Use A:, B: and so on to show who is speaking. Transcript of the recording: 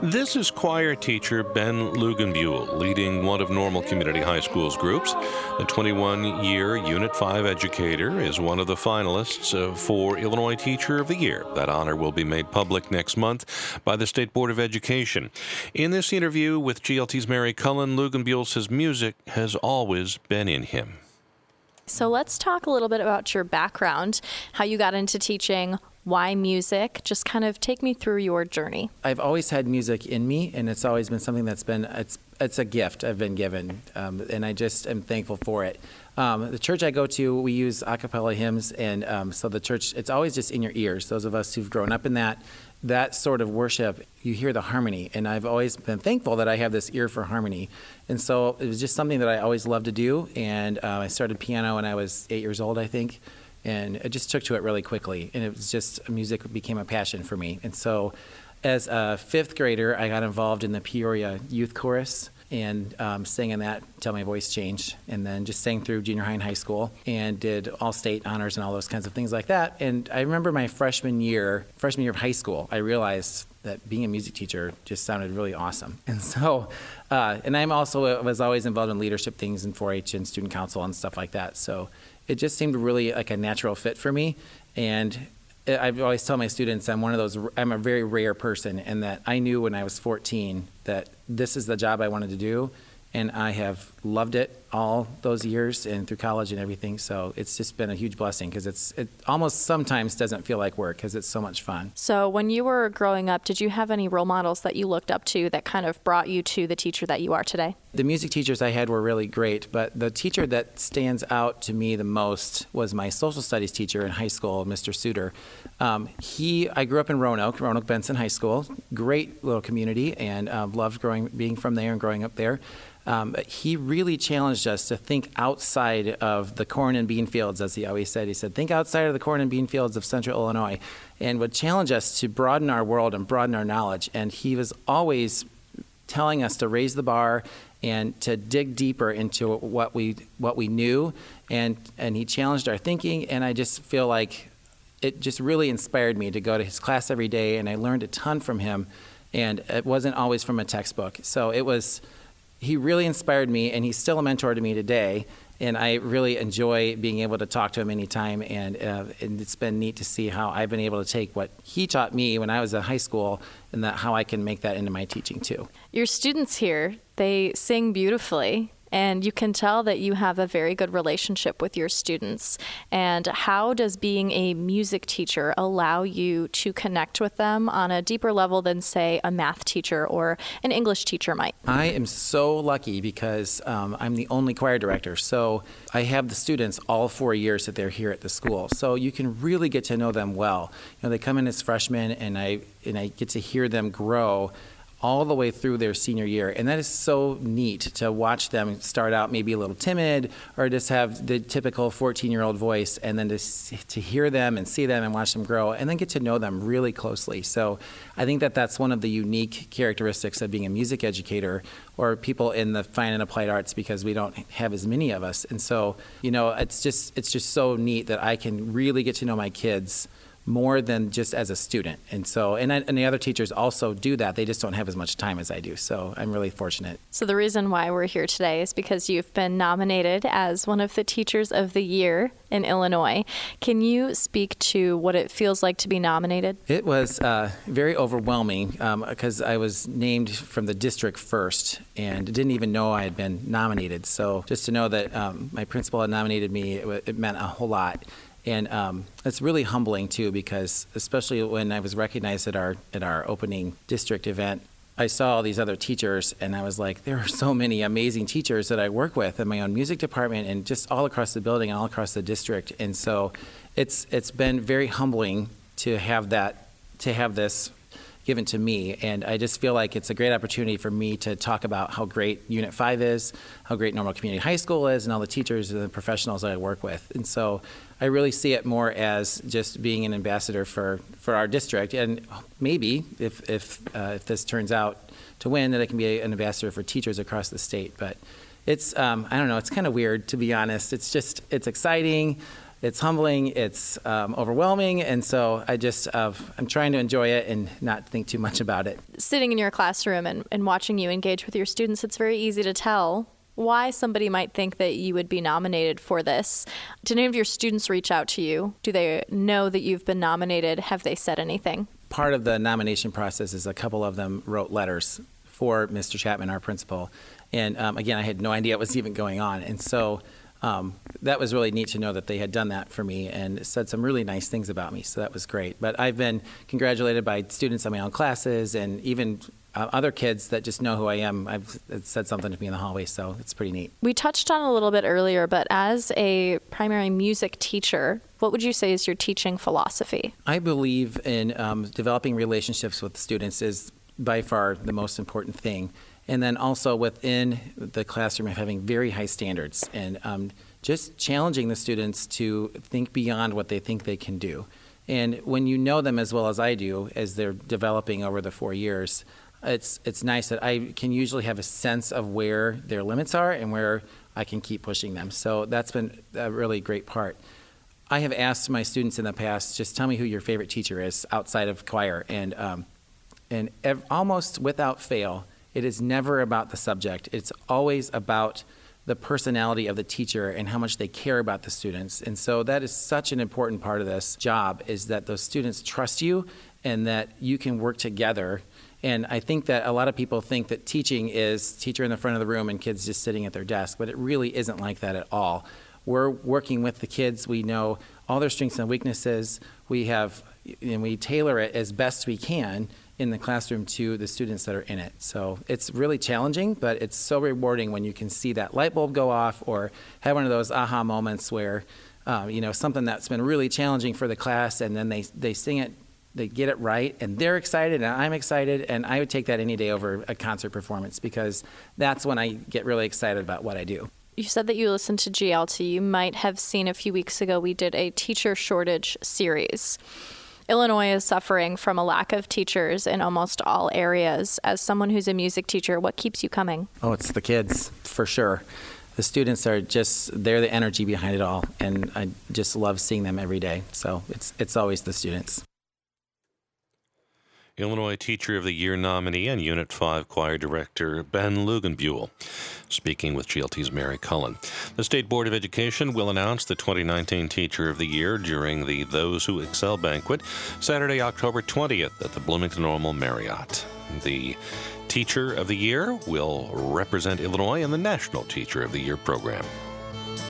A: This is choir teacher Ben Lugenbuehl leading one of Normal Community High School's groups. The 21-year Unit 5 educator is one of the finalists for Illinois Teacher of the Year. That honor will be made public next month by the State Board of Education. In this interview with GLT's Mary Cullen, Lugenbuehl says music has always been in him.
B: So let's talk a little bit about your background, how you got into teaching. Why music? Just kind of take me through your journey.
C: I've always had music in me, and it's always been something that's been, it's a gift I've been given, and I just am thankful for it. The church I go to, we use a cappella hymns, and so the church, it's always just in your ears. Those of us who've grown up in that sort of worship, you hear the harmony, and I've always been thankful that I have this ear for harmony. And so it was just something that I always loved to do, and I started piano when I was 8 years old, I think. And I just took to it really quickly, and it was just, music became a passion for me. And so as a fifth grader, I got involved in the Peoria Youth Chorus and sang in that until my voice changed, and then just sang through junior high and high school and did all state honors and all those kinds of things like that. And I remember my freshman year of high school, I realized that being a music teacher just sounded really awesome. And so, and I'm also was always involved in leadership things in 4-H and student council and stuff like that. So it just seemed really like a natural fit for me. And I've always tell my students I'm a very rare person, and that I knew when I was 14 that this is the job I wanted to do. And I have loved it all those years and through college and everything. So it's just been a huge blessing because it almost sometimes doesn't feel like work because it's so much fun.
B: So when you were growing up, did you have any role models that you looked up to that kind of brought you to the teacher that you are today?
C: The music teachers I had were really great, but the teacher that stands out to me the most was my social studies teacher in high school, Mr. Suter. I grew up in Roanoke Benson High School, great little community, and loved being from there and growing up there. He really challenged us to think outside of the corn and bean fields, as he always said. He said, think outside of the corn and bean fields of Central Illinois, and would challenge us to broaden our world and broaden our knowledge. And he was always telling us to raise the bar and to dig deeper into what we knew, and he challenged our thinking, and I just feel like it just really inspired me to go to his class every day, and I learned a ton from him, and it wasn't always from a textbook. So he really inspired me, and he's still a mentor to me today, and I really enjoy being able to talk to him anytime, and it's been neat to see how I've been able to take what he taught me when I was in high school and how I can make that into my teaching too.
B: Your students here, they sing beautifully, and you can tell that you have a very good relationship with your students. And how does being a music teacher allow you to connect with them on a deeper level than, say, a math teacher or an English teacher might?
C: I am so lucky because I'm the only choir director. So I have the students all 4 years that they're here at the school. So you can really get to know them well. You know, they come in as freshmen, and I get to hear them grow all the way through their senior year. And that is so neat to watch them start out maybe a little timid or just have the typical 14-year-old voice, and then to hear them and see them and watch them grow and then get to know them really closely. So I think that's one of the unique characteristics of being a music educator or people in the fine and applied arts, because we don't have as many of us. And so, it's just so neat that I can really get to know my kids more than just as a student. And so, and the other teachers also do that. They just don't have as much time as I do. So I'm really fortunate.
B: So the reason why we're here today is because you've been nominated as one of the Teachers of the Year in Illinois. Can you speak to what it feels like to be nominated?
C: It was very overwhelming because I was named from the district first and didn't even know I had been nominated. So just to know that my principal had nominated me, it meant a whole lot. And it's really humbling too, because especially when I was recognized at our opening district event, I saw all these other teachers, and I was like, there are so many amazing teachers that I work with in my own music department and just all across the building and all across the district. And so it's been very humbling to have this given to me, and I just feel like it's a great opportunity for me to talk about how great Unit 5 is, how great Normal Community High School is, and all the teachers and the professionals that I work with. And so I really see it more as just being an ambassador for our district, and maybe if this turns out to win, that I can be an ambassador for teachers across the state. But it's I don't know, it's kind of weird, to be honest. It's exciting. it's humbling, it's overwhelming, and so I'm trying to enjoy it and not think too much about it.
B: Sitting in your classroom and watching you engage with your students, it's very easy to tell why somebody might think that you would be nominated for this. Did any of your students reach out to you? Do they know that you've been nominated? Have they said anything?
C: Part of the nomination process is a couple of them wrote letters for Mr. Chapman, our principal. And again, I had no idea what was even going on. And so that was really neat to know that they had done that for me and said some really nice things about me. So that was great. But I've been congratulated by students in my own classes and even other kids that just know who I am. I've said something to me in the hallway, so it's pretty neat.
B: We touched on it a little bit earlier, but as a primary music teacher, what would you say is your teaching philosophy?
C: I believe in developing relationships with students is by far the most important thing. And then also within the classroom having very high standards and just challenging the students to think beyond what they think they can do. And when you know them as well as I do, as they're developing over the 4 years, it's nice that I can usually have a sense of where their limits are and where I can keep pushing them. So that's been a really great part. I have asked my students in the past, just tell me who your favorite teacher is outside of choir. And almost without fail, it is never about the subject. It's always about the personality of the teacher and how much they care about the students. And so that is such an important part of this job, is that those students trust you and that you can work together. And I think that a lot of people think that teaching is teacher in the front of the room and kids just sitting at their desk, but it really isn't like that at all. We're working with the kids. We know all their strengths and weaknesses. We tailor it as best we can in the classroom to the students that are in it. So it's really challenging, but it's so rewarding when you can see that light bulb go off or have one of those aha moments where, something that's been really challenging for the class, and then they sing it, they get it right, and they're excited, and I'm excited, and I would take that any day over a concert performance because that's when I get really excited about what I do.
B: You said that you listened to GLT. You might have seen a few weeks ago we did a teacher shortage series. Illinois is suffering from a lack of teachers in almost all areas. As someone who's a music teacher, what keeps you coming?
C: Oh, it's the kids, for sure. The students they're the energy behind it all, and I just love seeing them every day. So it's always the students.
A: Illinois Teacher of the Year nominee and Unit 5 Choir Director Ben Lugenbuehl, speaking with GLT's Mary Cullen. The State Board of Education will announce the 2019 Teacher of the Year during the Those Who Excel banquet, Saturday, October 20th at the Bloomington Normal Marriott. The Teacher of the Year will represent Illinois in the National Teacher of the Year program.